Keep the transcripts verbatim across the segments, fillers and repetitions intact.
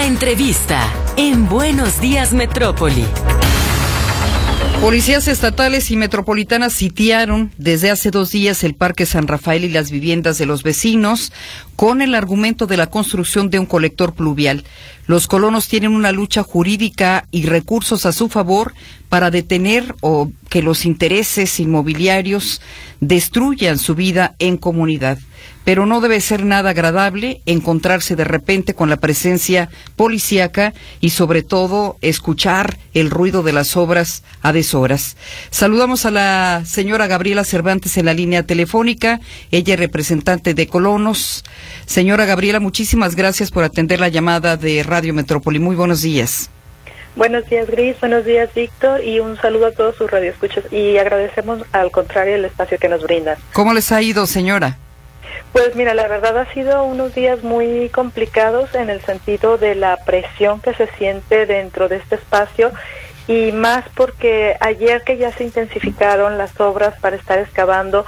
La entrevista en Buenos Días Metrópoli. Policías estatales y metropolitanas sitiaron desde hace dos días el Parque San Rafael y las viviendas de los vecinos con el argumento de la construcción de un colector pluvial. Los colonos tienen una lucha jurídica y recursos a su favor para detener o que los intereses inmobiliarios destruyan su vida en comunidad. Pero no debe ser nada agradable encontrarse de repente con la presencia policíaca y sobre todo escuchar el ruido de las obras a deshoras. Saludamos a la señora Gabriela Cervantes en la línea telefónica. Ella es representante de colonos. Señora Gabriela, muchísimas gracias por atender la llamada de Radio Metrópoli. Muy buenos días. Buenos días, Gris. Buenos días, Víctor. Y un saludo a todos sus radioescuchas. Y agradecemos, al contrario, el espacio que nos brindan. ¿Cómo les ha ido, señora? Pues mira, la verdad ha sido unos días muy complicados en el sentido de la presión que se siente dentro de este espacio y más porque ayer que ya se intensificaron las obras para estar excavando,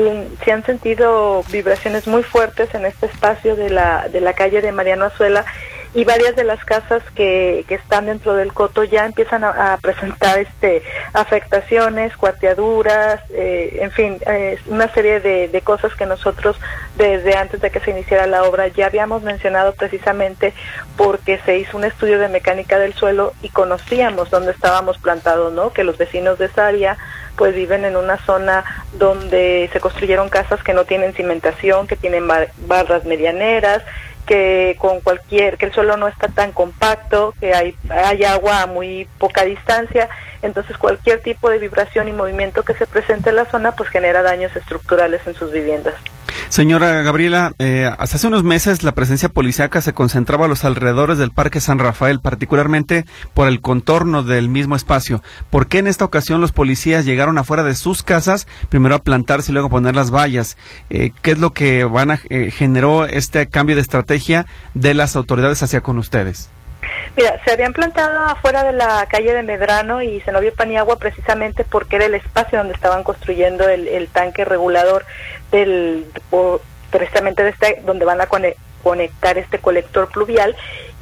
se han sentido vibraciones muy fuertes en este espacio de la de la calle de Mariano Azuela y varias de las casas que, que están dentro del coto ya empiezan a, a presentar este afectaciones, cuarteaduras, eh, en fin, eh, una serie de, de cosas que nosotros desde antes de que se iniciara la obra ya habíamos mencionado precisamente porque se hizo un estudio de mecánica del suelo y conocíamos dónde estábamos plantados, ¿no? Que los vecinos de esa área pues viven en una zona donde se construyeron casas que no tienen cimentación, que tienen bar barras medianeras, que con cualquier, que el suelo no está tan compacto, que hay, hay agua a muy poca distancia, entonces cualquier tipo de vibración y movimiento que se presente en la zona pues genera daños estructurales en sus viviendas. Señora Gabriela, eh, hasta hace unos meses la presencia policíaca se concentraba a los alrededores del Parque San Rafael, particularmente por el contorno del mismo espacio. ¿Por qué en esta ocasión los policías llegaron afuera de sus casas, primero a plantarse y luego a poner las vallas? Eh, ¿Qué es lo que van a, eh, generó este cambio de estrategia de las autoridades hacia con ustedes? Mira, se habían plantado afuera de la calle de Medrano y Zenobio Paniagua precisamente porque era el espacio donde estaban construyendo el, el tanque regulador del, o, precisamente de este, donde van a conectar este colector pluvial.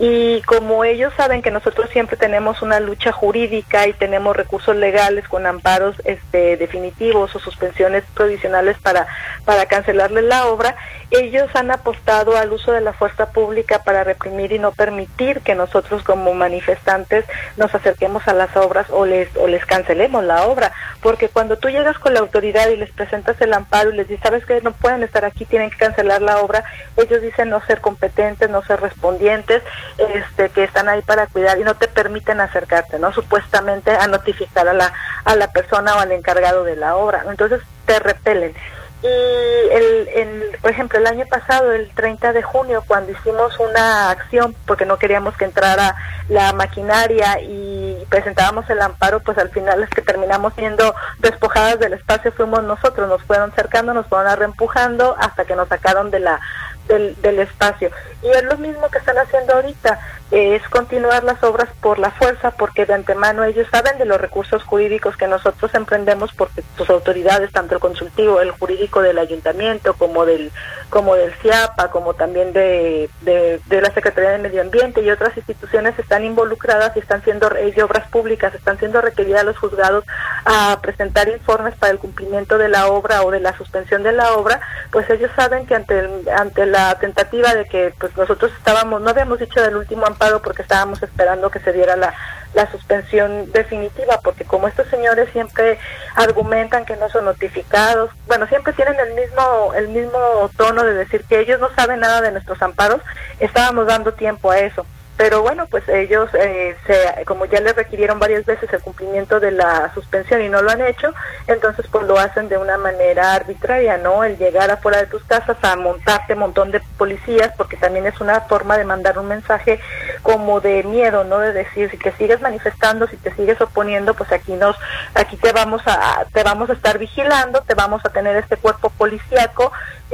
Y como ellos saben que nosotros siempre tenemos una lucha jurídica y tenemos recursos legales con amparos este, definitivos o suspensiones provisionales para, para cancelarles la obra, ellos han apostado al uso de la fuerza pública para reprimir y no permitir que nosotros como manifestantes nos acerquemos a las obras o les, o les cancelemos la obra, porque cuando tú llegas con la autoridad y les presentas el amparo y les dices, sabes que no pueden estar aquí, tienen que cancelar la obra, ellos dicen no ser competentes, no ser respondientes, Este, que están ahí para cuidar y no te permiten acercarte, ¿no? Supuestamente a notificar a la a la persona o al encargado de la obra, entonces te repelen. Y el, el, por ejemplo, el año pasado, el treinta de junio, cuando hicimos una acción porque no queríamos que entrara la maquinaria y presentábamos el amparo, pues al final es que terminamos siendo despojadas del espacio, fuimos nosotros, nos fueron cercando, nos fueron arreempujando hasta que nos sacaron de la del, del espacio. Y es lo mismo que están haciendo ahorita, eh, es continuar las obras por la fuerza, porque de antemano ellos saben de los recursos jurídicos que nosotros emprendemos, porque sus autoridades, tanto el consultivo, el jurídico del ayuntamiento, como del como del CIAPA, como también de, de, de la Secretaría de Medio Ambiente y otras instituciones están involucradas y están siendo, de obras públicas, están siendo requeridas los juzgados a presentar informes para el cumplimiento de la obra o de la suspensión de la obra, pues ellos saben que ante el, ante la tentativa de que pues nosotros estábamos, no habíamos dicho del último amparo porque estábamos esperando que se diera la, la suspensión definitiva, porque como estos señores siempre argumentan que no son notificados, bueno, siempre tienen el mismo el mismo tono de decir que ellos no saben nada de nuestros amparos, estábamos dando tiempo a eso. Pero bueno, pues ellos, eh, se, como ya les requirieron varias veces el cumplimiento de la suspensión y no lo han hecho, entonces pues lo hacen de una manera arbitraria, ¿no? El llegar afuera de tus casas a montarte un montón de policías, porque también es una forma de mandar un mensaje como de miedo, ¿no? De decir, si te sigues manifestando, si te sigues oponiendo, pues aquí nos, aquí te vamos a, te vamos a estar vigilando, te vamos a tener este cuerpo policíaco, este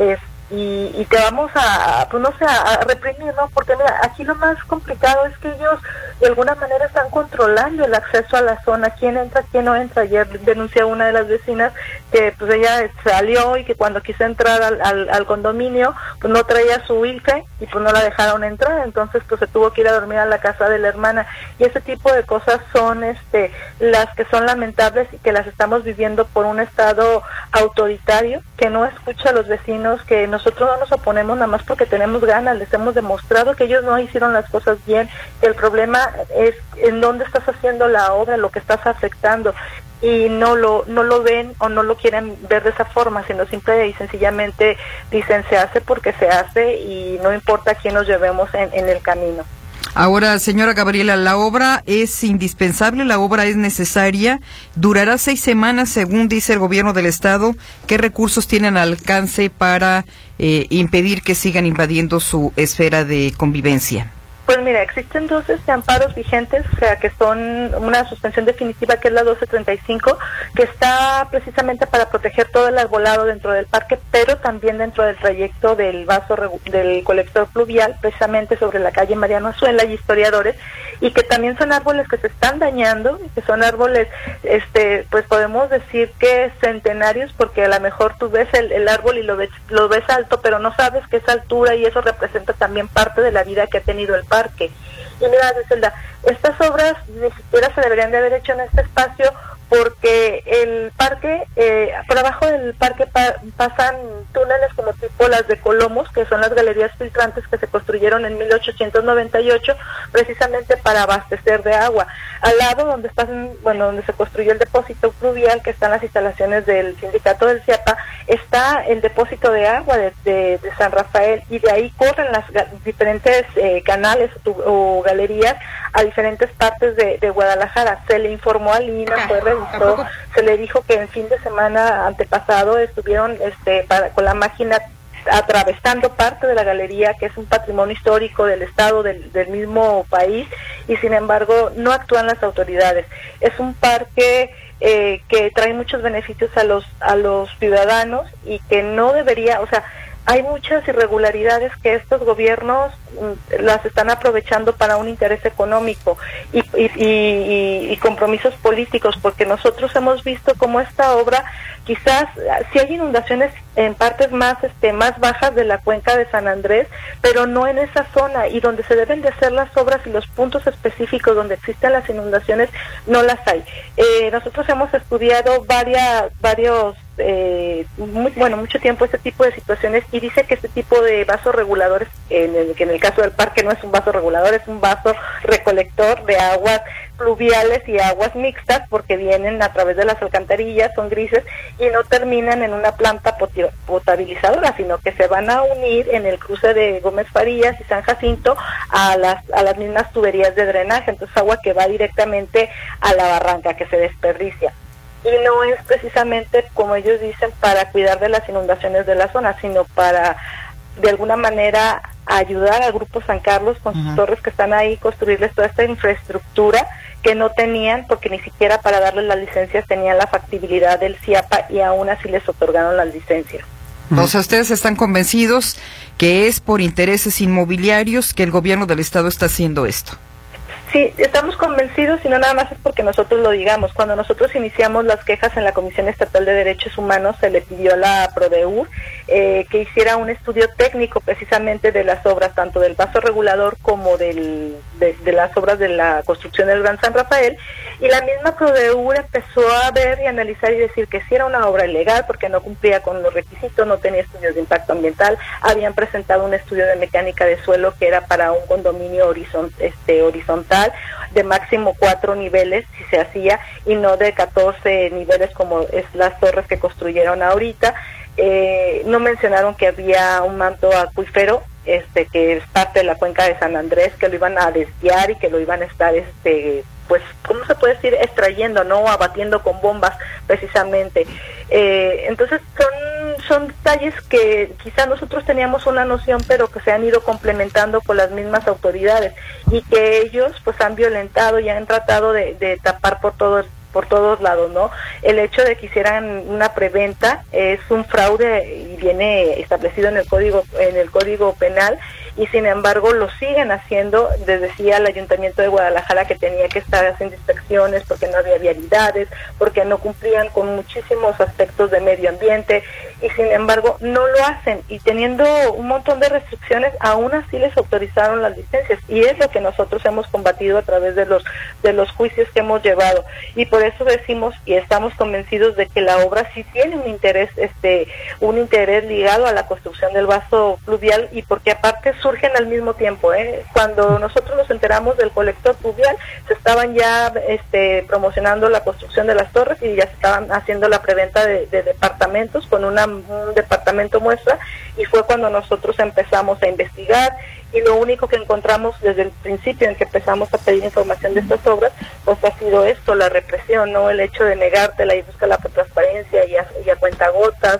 y, y te vamos a, pues no sé, a reprimir, ¿no? Porque mira, aquí lo más complicado es que ellos de alguna manera están controlando el acceso a la zona, quién entra, quién no entra. Ayer denunció una de las vecinas que pues ella salió y que cuando quiso entrar al, al, al condominio, pues no traía su I F E y pues no la dejaron entrar, entonces pues se tuvo que ir a dormir a la casa de la hermana, y ese tipo de cosas son este las que son lamentables y que las estamos viviendo por un estado autoritario que no escucha a los vecinos, que nosotros no nos oponemos nada más porque tenemos ganas, les hemos demostrado que ellos no hicieron las cosas bien, que el problema es en dónde estás haciendo la obra, lo que estás afectando, y no lo no lo ven o no lo quieren ver de esa forma, sino simple y sencillamente dicen se hace porque se hace y no importa a quién nos llevemos en, en el camino. Ahora, señora Gabriela, la obra es indispensable, la obra es necesaria, durará seis semanas según dice el gobierno del estado. ¿Qué recursos tienen al alcance para eh, impedir que sigan invadiendo su esfera de convivencia? Pues mira, existen dos este, amparos vigentes, o sea, que son una suspensión definitiva, que es la doce treinta y cinco, que está precisamente para proteger todo el arbolado dentro del parque, pero también dentro del trayecto del vaso del colector pluvial, precisamente sobre la calle Mariano Azuela y Historiadores, y que también son árboles que se están dañando, que son árboles, este, pues podemos decir que centenarios, porque a lo mejor tú ves el, el árbol y lo ves, lo ves alto, pero no sabes que es altura, y eso representa también parte de la vida que ha tenido el parque. Y mira, Zelda, estas obras ni siquiera se deberían de haber hecho en este espacio, porque el parque, eh, por abajo del parque pa pasan túneles como tipo las de Colomos, que son las galerías filtrantes que se construyeron en mil ochocientos noventa y ocho precisamente para abastecer de agua. Al lado donde están, bueno, donde se construyó el depósito pluvial, que están las instalaciones del sindicato del CIAPA, está el depósito de agua de, de, de San Rafael, y de ahí corren las diferentes eh, canales o, o galerías a diferentes partes de, de Guadalajara. Se le informó a Lina, fue revisó, se le dijo que en fin de semana antepasado estuvieron este para, con la máquina atravesando parte de la galería, que es un patrimonio histórico del estado, del, del mismo país, y sin embargo no actúan las autoridades. Es un parque eh, que trae muchos beneficios a los a los ciudadanos y que no debería, o sea, hay muchas irregularidades que estos gobiernos mm, las están aprovechando para un interés económico y, y, y, y compromisos políticos, porque nosotros hemos visto cómo esta obra, quizás si hay inundaciones en partes más este más bajas de la cuenca de San Andrés, pero no en esa zona, y donde se deben de hacer las obras y los puntos específicos donde existen las inundaciones no las hay. Eh, nosotros hemos estudiado varias varios eh, muy, bueno mucho tiempo este tipo de situaciones, y dice que este tipo de vasos reguladores, en el, que en el caso del parque no es un vaso regulador, es un vaso recolector de aguas pluviales y aguas mixtas, porque vienen a través de las alcantarillas, son grises y no terminan en una planta potabilizadora, sino que se van a unir en el cruce de Gómez Farías y San Jacinto a las a las mismas tuberías de drenaje, entonces agua que va directamente a la barranca, que se desperdicia. Y no es precisamente, como ellos dicen, para cuidar de las inundaciones de la zona, sino para, de alguna manera, ayudar al Grupo San Carlos con sus uh-huh. torres que están ahí, construirles toda esta infraestructura que no tenían, porque ni siquiera para darles las licencias tenían la factibilidad del CIAPA, y aún así les otorgaron las licencias. Uh-huh. O sea, ustedes están convencidos que es por intereses inmobiliarios que el gobierno del estado está haciendo esto. Sí, estamos convencidos, y no nada más es porque nosotros lo digamos. Cuando nosotros iniciamos las quejas en la Comisión Estatal de Derechos Humanos, se le pidió a la PRODEUR eh, que hiciera un estudio técnico precisamente de las obras, tanto del vaso regulador como del, de, de las obras de la construcción del Gran San Rafael, y la misma PRODEUR empezó a ver y analizar y decir que sí era una obra ilegal porque no cumplía con los requisitos, no tenía estudios de impacto ambiental, habían presentado un estudio de mecánica de suelo que era para un condominio horizont, este, horizontal, de máximo cuatro niveles si se hacía, y no de catorce niveles como es las torres que construyeron ahorita. Eh, no mencionaron que había un manto acuífero, este que es parte de la cuenca de San Andrés, que lo iban a desviar y que lo iban a estar este pues, ¿cómo se puede decir? Extrayendo, ¿no? Abatiendo con bombas, precisamente. Eh, entonces, son, son detalles que quizá nosotros teníamos una noción, pero que se han ido complementando con las mismas autoridades, y que ellos, pues, han violentado y han tratado de, de tapar por todo por todos lados, ¿no? El hecho de que hicieran una preventa es un fraude y viene establecido en el código en el código penal, y sin embargo lo siguen haciendo. Les decía al Ayuntamiento de Guadalajara que tenía que estar haciendo inspecciones porque no había vialidades, porque no cumplían con muchísimos aspectos de medio ambiente, y sin embargo no lo hacen, y teniendo un montón de restricciones aún así les autorizaron las licencias, y es lo que nosotros hemos combatido a través de los de los juicios que hemos llevado. Y por eso decimos y estamos convencidos de que la obra sí tiene un interés este un interés ligado a la construcción del vaso pluvial, y porque aparte surgen al mismo tiempo, ¿eh? Cuando nosotros nos enteramos del colector pluvial, se estaban ya este promocionando la construcción de las torres y ya se estaban haciendo la preventa de, de departamentos con una, un departamento muestra, y fue cuando nosotros empezamos a investigar, y lo único que encontramos desde el principio en que empezamos a pedir información de estas obras, pues ha sido esto, la represión, no el hecho de negártela y buscar la transparencia y a, y a cuentagotas,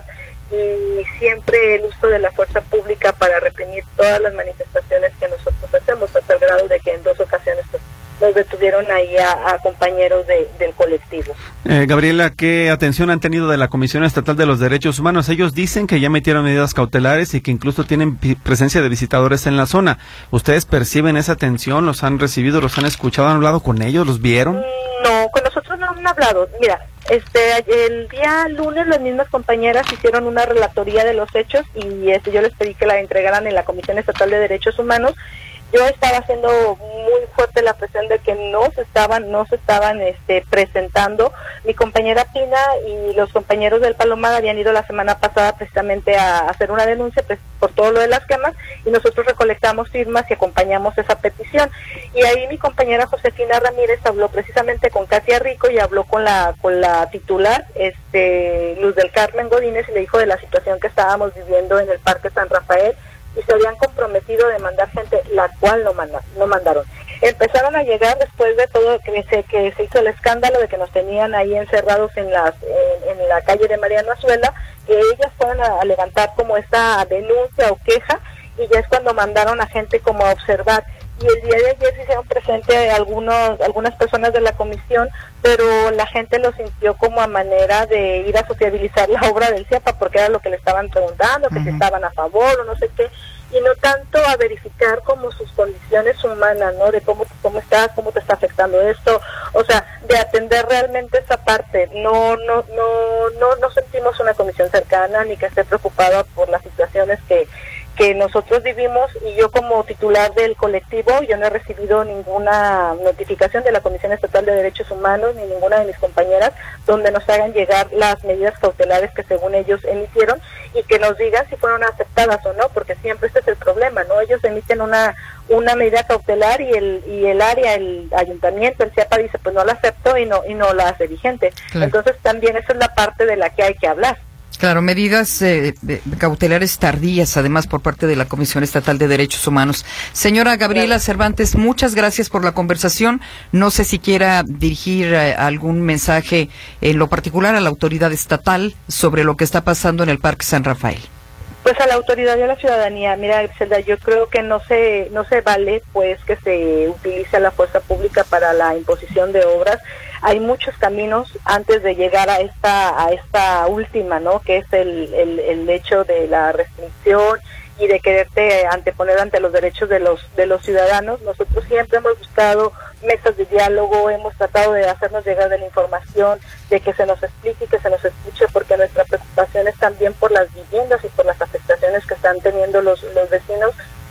y siempre el uso de la fuerza pública para reprimir todas las manifestaciones que nosotros hacemos, hasta el grado de que en dos ocasiones pues, nos detuvieron ahí a, a compañeros de, del colectivo. Eh, Gabriela, ¿qué atención han tenido de la Comisión Estatal de los Derechos Humanos? Ellos dicen que ya metieron medidas cautelares y que incluso tienen presencia de visitadores en la zona. ¿Ustedes perciben esa atención? ¿Los han recibido? ¿Los han escuchado? ¿Han hablado con ellos? ¿Los vieron? No, con nosotros no han hablado. Mira, este el día lunes las mismas compañeras hicieron una relatoría de los hechos, y este yo les pedí que la entregaran en la Comisión Estatal de Derechos Humanos. Yo estaba haciendo muy fuerte la presión de que no se estaban, no se estaban este, presentando. Mi compañera Pina y los compañeros del Palomar habían ido la semana pasada precisamente a hacer una denuncia pues, por todo lo de las quemas, y nosotros recolectamos firmas y acompañamos esa petición. Y ahí mi compañera Josefina Ramírez habló precisamente con Katia Rico y habló con la con la titular, este Luz del Carmen Godínez, y le dijo de la situación que estábamos viviendo en el Parque San Rafael, y se habían comprometido de mandar gente, la cual no, manda, no mandaron. Empezaron a llegar después de todo que se, que se hizo el escándalo de que nos tenían ahí encerrados en, las, en, en la calle de Mariano Azuela, que ellas fueron a, a levantar como esta denuncia o queja, y ya es cuando mandaron a gente como a observar. Y el día de ayer se hicieron presente algunos, algunas personas de la comisión, pero la gente lo sintió como a manera de ir a sociabilizar la obra del CIAPA, porque era lo que le estaban preguntando, que uh-huh. si estaban a favor o no sé qué, y no tanto a verificar como sus condiciones humanas, ¿no? De cómo, cómo estás, cómo te está afectando esto, o sea, de atender realmente esa parte. No, no, no, no, no sentimos una comisión cercana ni que esté preocupada por las situaciones que que nosotros vivimos, y yo como titular del colectivo, yo no he recibido ninguna notificación de la Comisión Estatal de Derechos Humanos, ni ninguna de mis compañeras, donde nos hagan llegar las medidas cautelares que según ellos emitieron, y que nos digan si fueron aceptadas o no, porque siempre este es el problema, ¿no? Ellos emiten una una medida cautelar y el y el área, el ayuntamiento, el CIAPA dice, pues no la acepto y no y no la hace vigente. Claro. Entonces también esa es la parte de la que hay que hablar. Claro, medidas eh, cautelares tardías, además, por parte de la Comisión Estatal de Derechos Humanos. Señora Gabriela Cervantes, muchas gracias por la conversación. No sé si quiera dirigir eh, algún mensaje en lo particular a la autoridad estatal sobre lo que está pasando en el Parque San Rafael. Pues a la autoridad y a la ciudadanía, mira, Griselda, yo creo que no se no se vale pues que se utilice la fuerza pública para la imposición de obras. Hay muchos caminos antes de llegar a esta a esta última, ¿no? Que es el, el, el hecho de la restricción y de quererte anteponer ante los derechos de los de los ciudadanos. Nosotros siempre hemos buscado mesas de diálogo, hemos tratado de hacernos llegar de la información, de que se nos explique y que se nos escuche, porque nuestra preocupación es también por las viviendas y por las afectaciones que están teniendo los, los vecinos.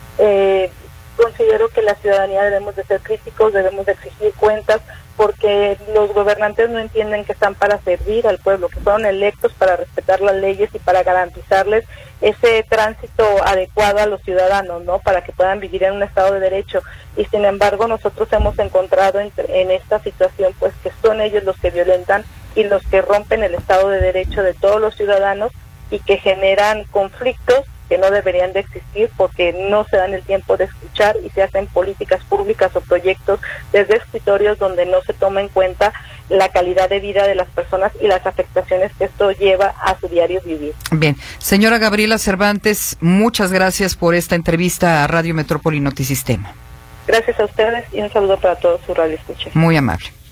Eh, considero que la ciudadanía debemos de ser críticos, debemos de exigir cuentas, porque los gobernantes no entienden que están para servir al pueblo, que fueron electos para respetar las leyes y para garantizarles ese tránsito adecuado a los ciudadanos, ¿no? Para que puedan vivir en un estado de derecho. Y sin embargo nosotros hemos encontrado en, en esta situación pues que son ellos los que violentan y los que rompen el estado de derecho de todos los ciudadanos, y que generan conflictos que no deberían de existir porque no se dan el tiempo de escuchar y se hacen políticas públicas o proyectos desde escritorios donde no se toma en cuenta la calidad de vida de las personas y las afectaciones que esto lleva a su diario vivir. Bien, señora Gabriela Cervantes, muchas gracias por esta entrevista a Radio Metrópoli Notisistema. Gracias a ustedes y un saludo para todos su radio escucha. Muy amable.